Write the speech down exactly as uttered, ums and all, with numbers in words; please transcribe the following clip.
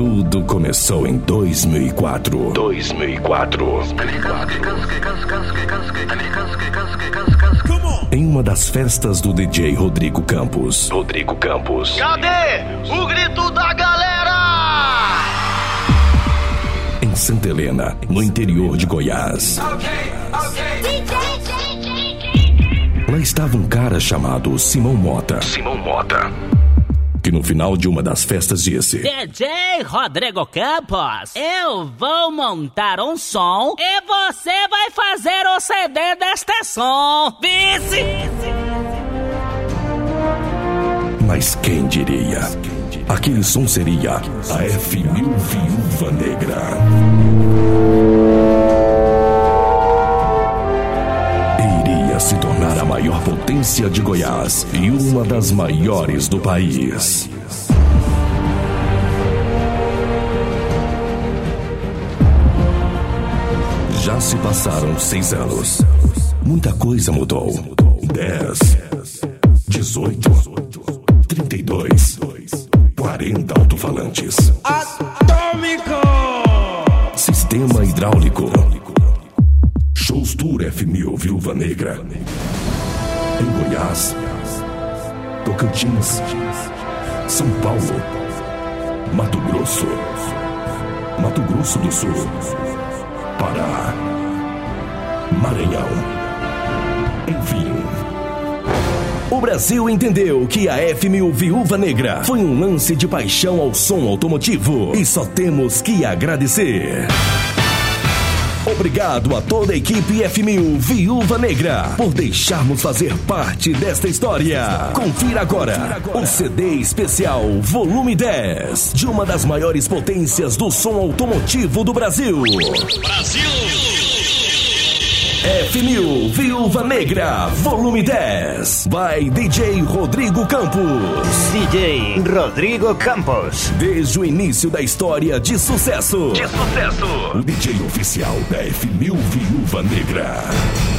Tudo começou em dois mil e quatro. dois mil e quatro. Em uma das festas do D J Rodrigo Campos. Rodrigo Campos. Cadê o grito da galera? Em Santa Helena, no interior de Goiás. Ok, ok. Lá estava um cara chamado Simão Mota. Simão Mota. Que no final de uma das festas disse: D J Rodrigo Campos, eu vou montar um som e você vai fazer o C D deste som. Vice! Mas quem diria? Aquele som seria a F mil Viúva Negra. Iria se tornar a maior potência de Goiás e uma das maiores do país. Já se passaram seis anos. Muita coisa mudou. Dez, dezoito, trinta e dois, quarenta alto-falantes. Atômico! Sistema hidráulico. Shows Tour F mil Viúva Negra. Em Goiás, Tocantins, São Paulo, Mato Grosso, Mato Grosso do Sul, Pará, Maranhão. Enfim, o Brasil entendeu que a F mil Viúva Negra foi um lance de paixão ao som automotivo e só temos que agradecer. Obrigado a toda a equipe F mil Viúva Negra por deixarmos fazer parte desta história. Confira agora o C D especial Volume dez de uma das maiores potências do som automotivo do Brasil. Brasil! F mil Viúva Negra Volume dez. By D J Rodrigo Campos. D J Rodrigo Campos. Desde o início da história de sucesso. De sucesso! O D J oficial da F mil Viúva Negra.